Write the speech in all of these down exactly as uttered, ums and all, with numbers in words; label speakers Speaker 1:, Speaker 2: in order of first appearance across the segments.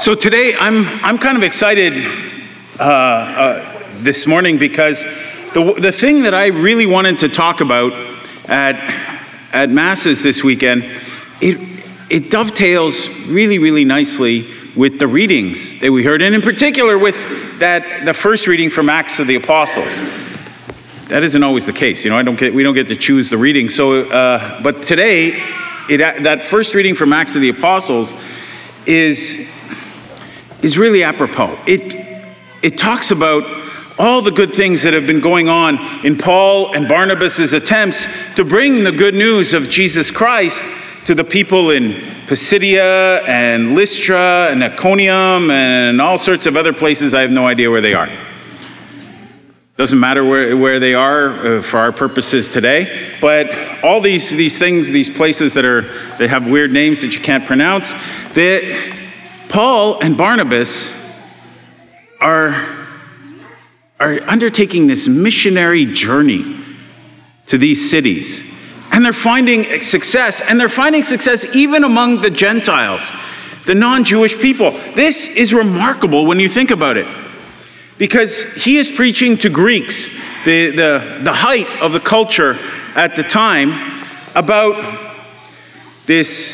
Speaker 1: So today I'm I'm kind of excited uh, uh, this morning because the the thing that I really wanted to talk about at at masses this weekend, it it dovetails really really nicely with the readings that we heard, and in particular with that the first reading from Acts of the Apostles. That isn't always the case, you know. I don't get we don't get to choose the reading. So, uh, but today, it that first reading from Acts of the Apostles is. is really apropos. It it talks about all the good things that have been going on in Paul and Barnabas' attempts to bring the good news of Jesus Christ to the people in Pisidia and Lystra and Iconium and all sorts of other places. I have no idea where they are. Doesn't matter where, where they are uh, for our purposes today, but all these these things, these places that are they have weird names that you can't pronounce, that Paul and Barnabas are, are undertaking this missionary journey to these cities. And they're finding success, and they're finding success even among the Gentiles, the non-Jewish people. This is remarkable when you think about it, because he is preaching to Greeks, the, the, the height of the culture at the time, about this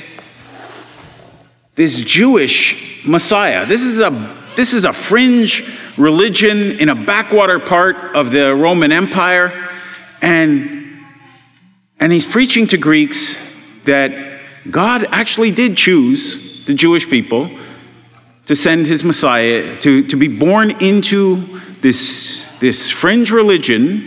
Speaker 1: This Jewish Messiah. This is a this is a fringe religion in a backwater part of the Roman Empire, and and he's preaching to Greeks that God actually did choose the Jewish people to send his Messiah to, to be born into this this fringe religion,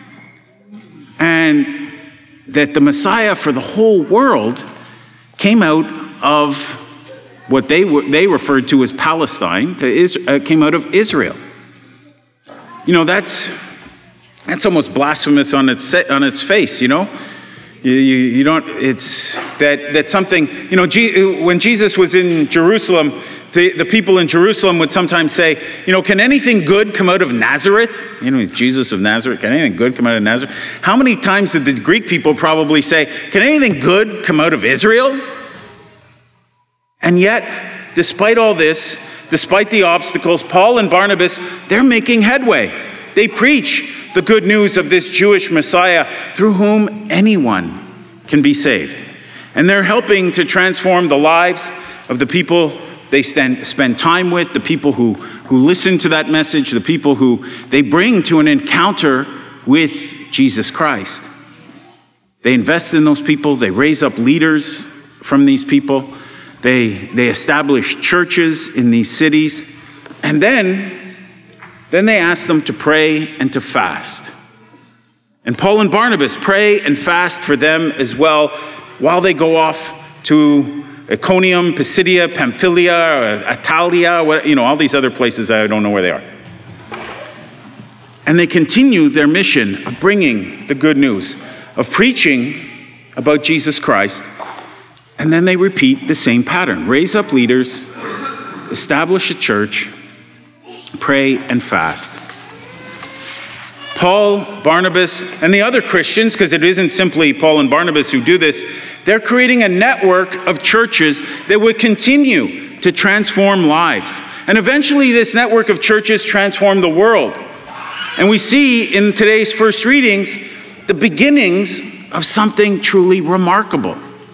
Speaker 1: and that the Messiah for the whole world came out of what they were, they referred to as Palestine, to Israel, uh, came out of Israel. You know, that's that's almost blasphemous on its on its face. You know, you, you, you don't. It's that that something. You know, G, when Jesus was in Jerusalem, the, the people in Jerusalem would sometimes say, you know, can anything good come out of Nazareth? You know, he's Jesus of Nazareth. Can anything good come out of Nazareth? How many times did the Greek people probably say, can anything good come out of Israel? And yet, despite all this, despite the obstacles, Paul and Barnabas, they're making headway. They preach the good news of this Jewish Messiah through whom anyone can be saved. And they're helping to transform the lives of the people they stand, spend time with, the people who, who listen to that message, the people who they bring to an encounter with Jesus Christ. They invest in those people. They raise up leaders from these people. They they establish churches in these cities, and then, then they ask them to pray and to fast. And Paul and Barnabas pray and fast for them as well while they go off to Iconium, Pisidia, Pamphylia, Italia, you know, all these other places I don't know where they are. And they continue their mission of bringing the good news, of preaching about Jesus Christ. And then they repeat the same pattern. Raise up leaders, establish a church, pray and fast. Paul, Barnabas, and the other Christians, because it isn't simply Paul and Barnabas who do this, they're creating a network of churches that would continue to transform lives. And eventually this network of churches transform the world. And we see in today's first readings the beginnings of something truly remarkable.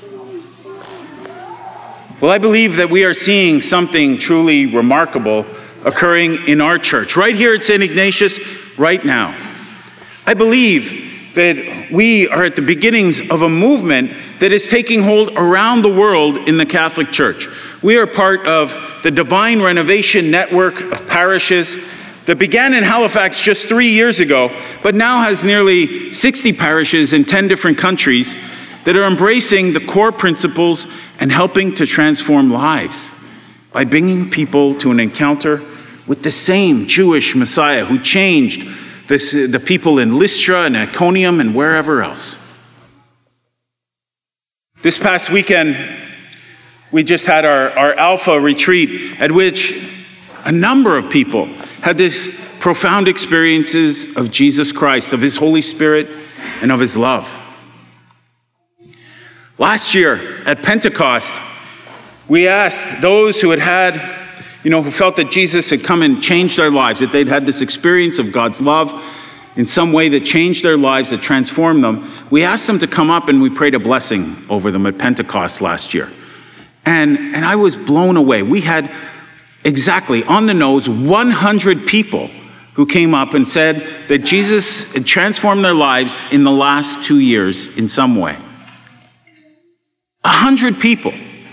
Speaker 1: Well, I believe that we are seeing something truly remarkable occurring in our church, right here at Saint Ignatius, right now. I believe that we are at the beginnings of a movement that is taking hold around the world in the Catholic Church. We are part of the Divine Renovation Network of parishes that began in Halifax just three years ago, but now has nearly sixty parishes in ten different countries that are embracing the core principles and helping to transform lives by bringing people to an encounter with the same Jewish Messiah who changed this, the people in Lystra and Iconium and wherever else. This past weekend, we just had our, our Alpha retreat at which a number of people had this profound experiences of Jesus Christ, of his Holy Spirit, and of his love. Last year at Pentecost, we asked those who had had you know, who felt that Jesus had come and changed their lives, that they'd had this experience of God's love in some way that changed their lives, that transformed them. We asked them to come up and we prayed a blessing over them at Pentecost last year. And, and I was blown away. We had exactly on the nose one hundred people who came up and said that Jesus had transformed their lives in the last two years in some way. A hundred people.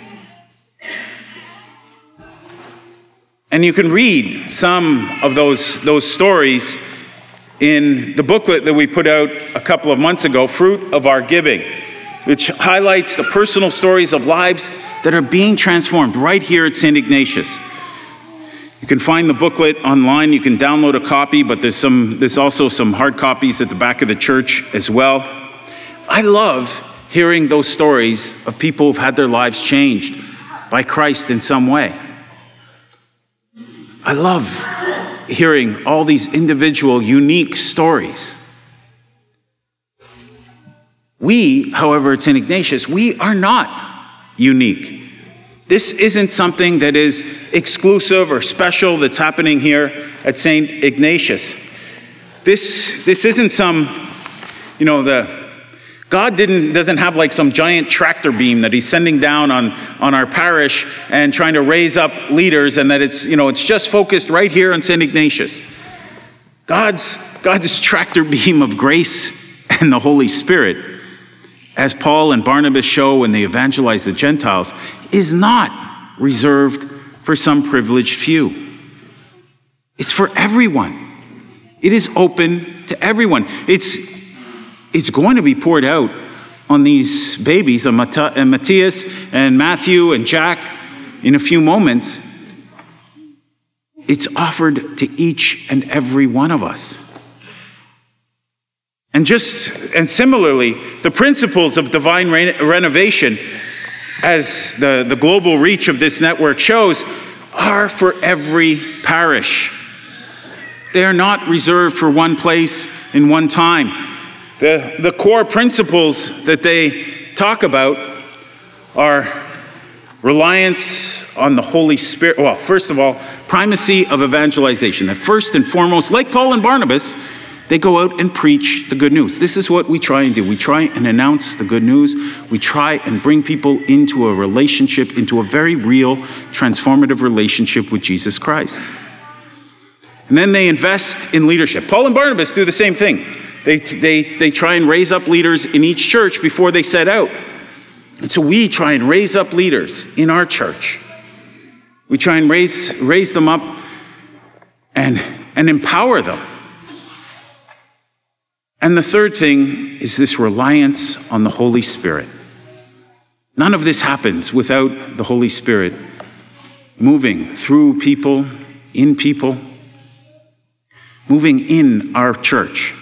Speaker 1: And you can read some of those, those stories in the booklet that we put out a couple of months ago, Fruit of Our Giving, which highlights the personal stories of lives that are being transformed right here at Saint Ignatius. You can find the booklet online. You can download a copy, but there's some there's also some hard copies at the back of the church as well. I love hearing those stories of people who've had their lives changed by Christ in some way. I love hearing all these individual, unique stories. We, however, at Saint Ignatius, we are not unique. This isn't something that is exclusive or special that's happening here at Saint Ignatius. This, this isn't some, you know, the God didn't doesn't have like some giant tractor beam that he's sending down on, on our parish and trying to raise up leaders, and that it's, you know, it's just focused right here on Saint Ignatius. God's, God's tractor beam of grace and the Holy Spirit, as Paul and Barnabas show when they evangelize the Gentiles, is not reserved for some privileged few. It's for everyone. It is open to everyone. It's, it's going to be poured out on these babies, on Matthias and Matthew and Jack in a few moments. It's offered to each and every one of us. And just, and similarly, the principles of divine re- renovation, as the, the global reach of this network shows, are for every parish. They are not reserved for one place in one time. The, the core principles that they talk about are reliance on the Holy Spirit. Well, first of all, primacy of evangelization. That first and foremost, like Paul and Barnabas, they go out and preach the good news. This is what we try and do. We try and announce the good news. We try and bring people into a relationship, into a very real, transformative relationship with Jesus Christ. And then they invest in leadership. Paul and Barnabas do the same thing. They, they, they try and raise up leaders in each church before they set out. And so we try and raise up leaders in our church. We try and raise, raise them up and, and empower them. And the third thing is this reliance on the Holy Spirit. None of this happens without the Holy Spirit moving through people, in people, moving in our church.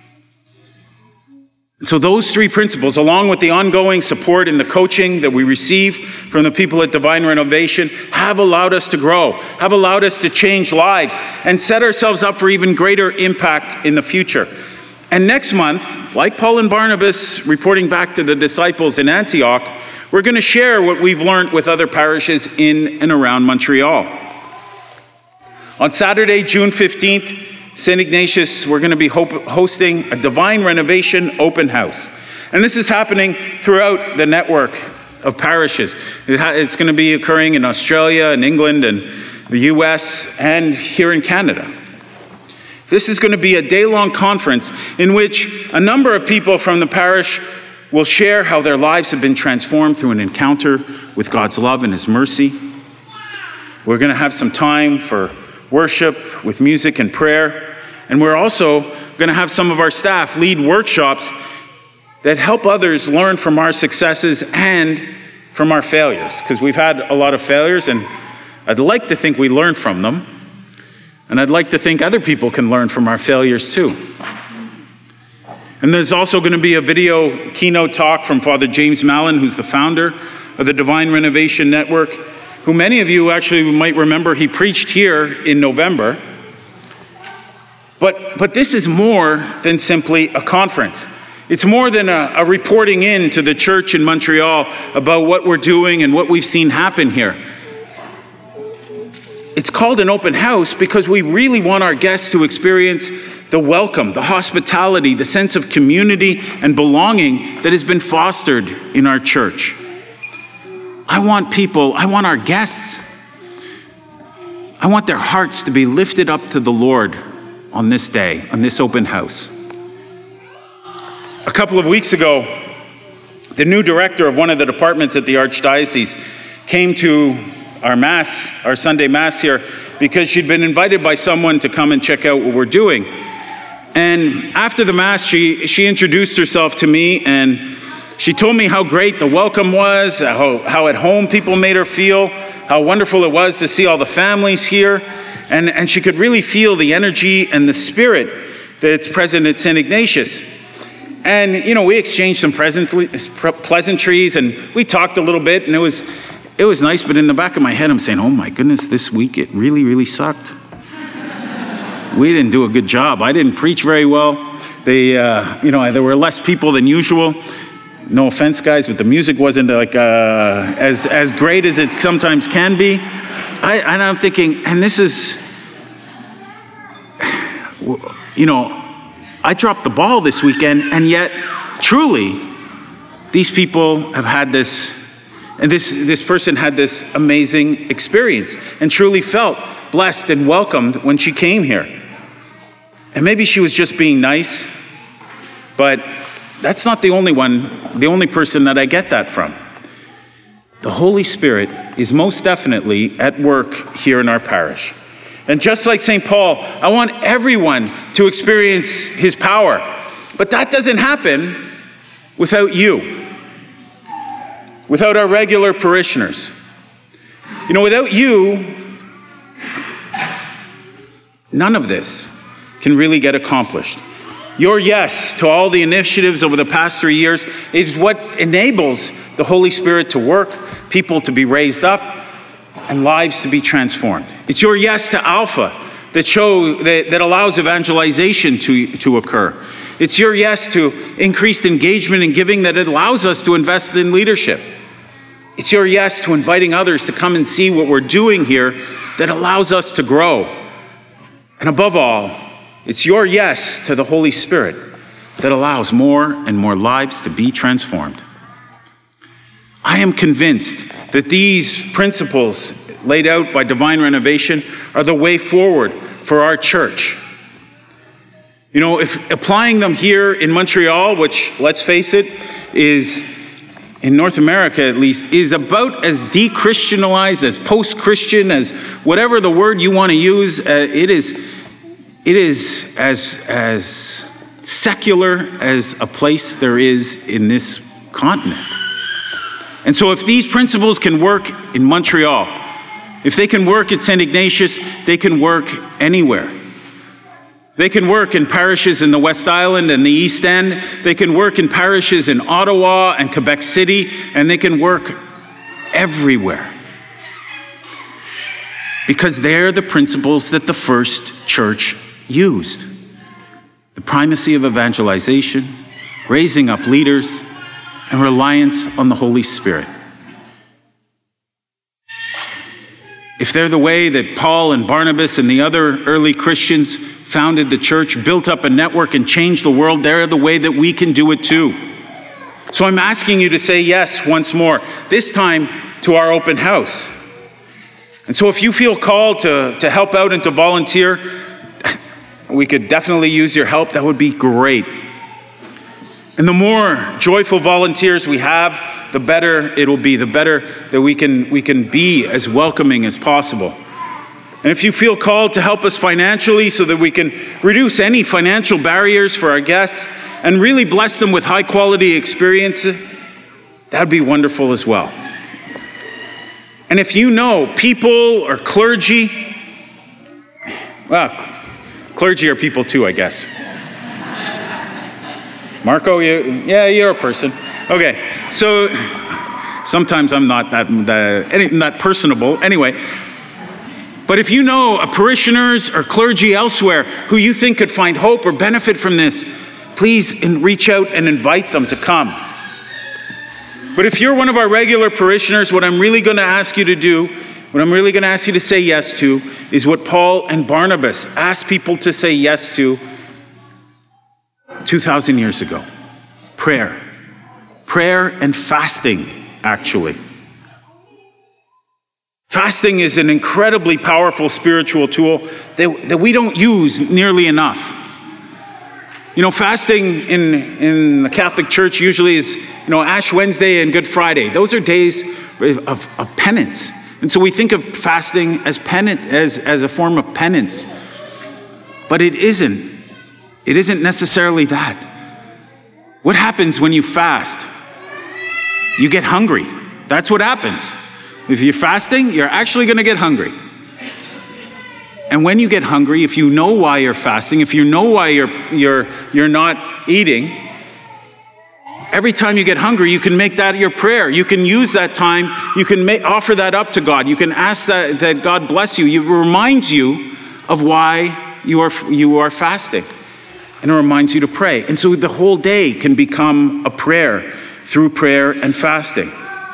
Speaker 1: So those three principles, along with the ongoing support and the coaching that we receive from the people at Divine Renovation, have allowed us to grow, have allowed us to change lives, and set ourselves up for even greater impact in the future. And next month, like Paul and Barnabas reporting back to the disciples in Antioch, we're going to share what we've learned with other parishes in and around Montreal. On Saturday, June fifteenth, Saint Ignatius, we're going to be hosting a Divine Renovation open house. And this is happening throughout the network of parishes. It's going to be occurring in Australia and England and the U S and here in Canada. This is going to be a day-long conference in which a number of people from the parish will share how their lives have been transformed through an encounter with God's love and His mercy. We're going to have some time for worship with music and prayer. And we're also going to have some of our staff lead workshops that help others learn from our successes and from our failures. Because we've had a lot of failures, and I'd like to think we learn from them. And I'd like to think other people can learn from our failures too. And there's also going to be a video keynote talk from Father James Mallon, who's the founder of the Divine Renovation Network, who many of you actually might remember he preached here in November. But, but this is more than simply a conference. It's more than a, a reporting in to the church in Montreal about what we're doing and what we've seen happen here. it's called an open house because we really want our guests to experience the welcome, the hospitality, the sense of community and belonging that has been fostered in our church. I want people, I want our guests, I want their hearts to be lifted up to the Lord on this day, on this open house. A couple of weeks ago, the new director of one of the departments at the Archdiocese came to our Mass, our Sunday Mass here, because she'd been invited by someone to come and check out what we're doing. And after the Mass, she, she introduced herself to me, and she told me how great the welcome was, how, how at home people made her feel, how wonderful it was to see all the families here, and, and she could really feel the energy and the spirit that's present at Saint Ignatius. And, you know, we exchanged some pleasantries, and we talked a little bit, and it was it was nice, but in the back of my head, I'm saying, oh my goodness, this week it really, really sucked. We didn't do a good job. I didn't preach very well. They, uh, you know, there were less people than usual. No offense, guys, but the music wasn't like uh, as as great as it sometimes can be. I, and I'm thinking, and this is, you know, I dropped the ball this weekend, and yet, truly, these people have had this, and this this person had this amazing experience, and truly felt blessed and welcomed when she came here. And maybe she was just being nice, but that's not the only one, the only person that I get that from. The Holy Spirit is most definitely at work here in our parish. And just like Saint Paul, I want everyone to experience his power. But that doesn't happen without you, without our regular parishioners. You know, without you, none of this can really get accomplished. Your yes to all the initiatives over the past three years is what enables the Holy Spirit to work, people to be raised up, and lives to be transformed. It's your yes to Alpha that show that, that allows evangelization to, to occur. It's your yes to increased engagement and giving that allows us to invest in leadership. It's your yes to inviting others to come and see what we're doing here that allows us to grow. And above all, it's your yes to the Holy Spirit that allows more and more lives to be transformed. I am convinced that these principles laid out by Divine Renovation are the way forward for our church. You know, if applying them here in Montreal, which, let's face it, is, in North America at least, is about as de-Christianized, as post-Christian, as whatever the word you want to use, uh, it is it is as, as secular as a place there is in this continent. And so if these principles can work in Montreal, if they can work at Saint Ignatius, they can work anywhere. They can work in parishes in the West Island and the East End. They can work in parishes in Ottawa and Quebec City, and they can work everywhere. Because they're the principles that the first church used. The primacy of evangelization, raising up leaders, and reliance on the Holy Spirit. If they're the way that Paul and Barnabas and the other early Christians founded the church, built up a network, and changed the world, they're the way that we can do it too. So I'm asking you to say yes once more, this time to our open house. And so if you feel called to, to help out and to volunteer, we could definitely use your help. That would be great. And the more joyful volunteers we have, the better it'll be, the better that we can, we can be as welcoming as possible. And if you feel called to help us financially so that we can reduce any financial barriers for our guests and really bless them with high quality experiences, that'd be wonderful as well. And if you know people or clergy, well, clergy are people too, I guess. Marco, you, yeah, you're a person. Okay, so sometimes I'm not that, that, any, that personable. Anyway, but if you know a parishioners or clergy elsewhere who you think could find hope or benefit from this, please in, reach out and invite them to come. But if you're one of our regular parishioners, what I'm really going to ask you to do, What I'm really going to ask you to say yes to is what Paul and Barnabas asked people to say yes to two thousand years ago. Prayer. Prayer and fasting, actually. Fasting is an incredibly powerful spiritual tool that, that we don't use nearly enough. You know, fasting in, in the Catholic Church usually is, you know, Ash Wednesday and Good Friday. Those are days of, of penance. And so we think of fasting as penance, as, as a form of penance. But it isn't. It isn't necessarily that. What happens when you fast? You get hungry. That's what happens. If you're fasting, you're actually going to get hungry. And when you get hungry, if you know why you're fasting, if you know why you're you're you're not eating, every time you get hungry, you can make that your prayer. You can use that time. You can make, offer that up to God. You can ask that, that God bless you. It reminds you of why you are you are fasting. And it reminds you to pray. And so the whole day can become a prayer through prayer and fasting.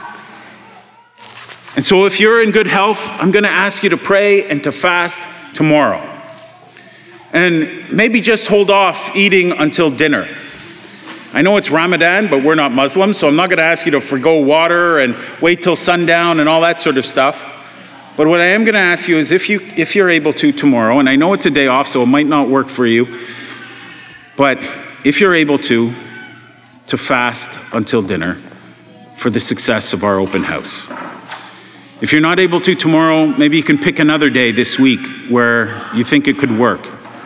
Speaker 1: And so if you're in good health, I'm going to ask you to pray and to fast tomorrow. And maybe just hold off eating until dinner. I know it's Ramadan, but we're not Muslims, so I'm not going to ask you to forgo water and wait till sundown and all that sort of stuff. But what I am going to ask you is if you if you're able to tomorrow, and I know it's a day off, so it might not work for you, but if you're able to, to fast until dinner for the success of our open house. If you're not able to tomorrow, maybe you can pick another day this week where you think it could work.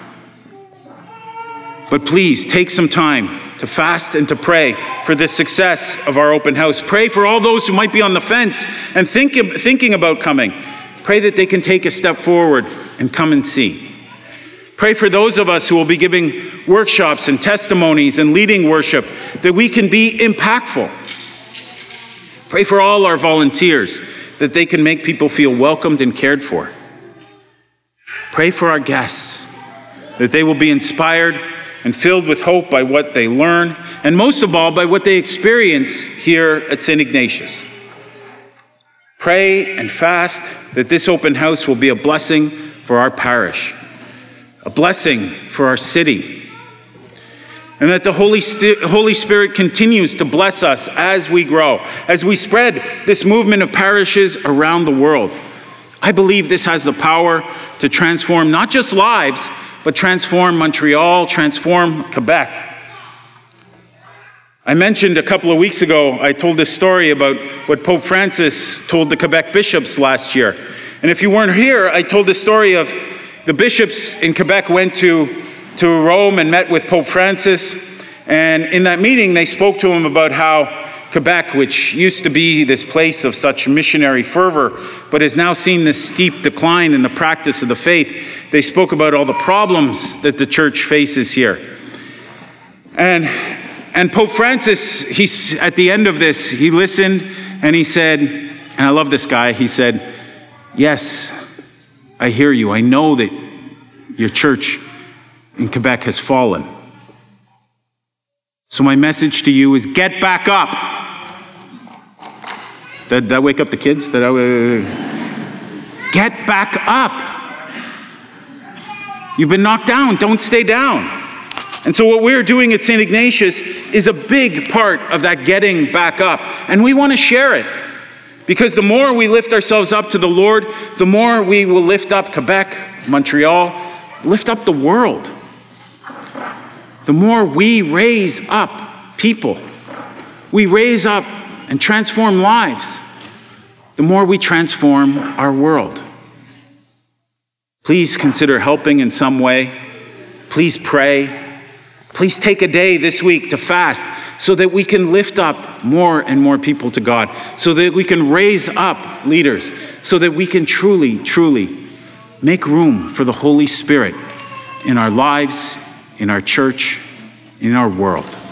Speaker 1: But please take some time to fast and to pray for the success of our open house. Pray for all those who might be on the fence and think, thinking about coming. Pray that they can take a step forward and come and see. Pray for those of us who will be giving workshops and testimonies and leading worship, that we can be impactful. Pray for all our volunteers, that they can make people feel welcomed and cared for. Pray for our guests, that they will be inspired and filled with hope by what they learn, and most of all, by what they experience here at Saint Ignatius. Pray and fast that this open house will be a blessing for our parish, a blessing for our city, and that the Holy, St- Holy Spirit continues to bless us as we grow, as we spread this movement of parishes around the world. I believe this has the power to transform not just lives, but transform Montreal, transform Quebec. I mentioned a couple of weeks ago, I told this story about what Pope Francis told the Quebec bishops last year. And if you weren't here, I told the story of the bishops in Quebec went to to Rome and met with Pope Francis. And in that meeting, they spoke to him about how Quebec, which used to be this place of such missionary fervor, but has now seen this steep decline in the practice of the faith. They spoke about all the problems that the church faces here. And, and Pope Francis, he's, at the end of this, he listened and he said, and I love this guy, he said, "Yes, I hear you. I know that your church in Quebec has fallen. So my message to you is get back up." Did that wake up the kids? Did I, uh, get back up. You've been knocked down. Don't stay down. And so what we're doing at Saint Ignatius is a big part of that getting back up. And we want to share it. Because the more we lift ourselves up to the Lord, the more we will lift up Quebec, Montreal, lift up the world. The more we raise up people, we raise up and transform lives, the more we transform our world. Please consider helping in some way. Please pray. Please take a day this week to fast so that we can lift up more and more people to God, so that we can raise up leaders, so that we can truly, truly make room for the Holy Spirit in our lives, in our church, in our world.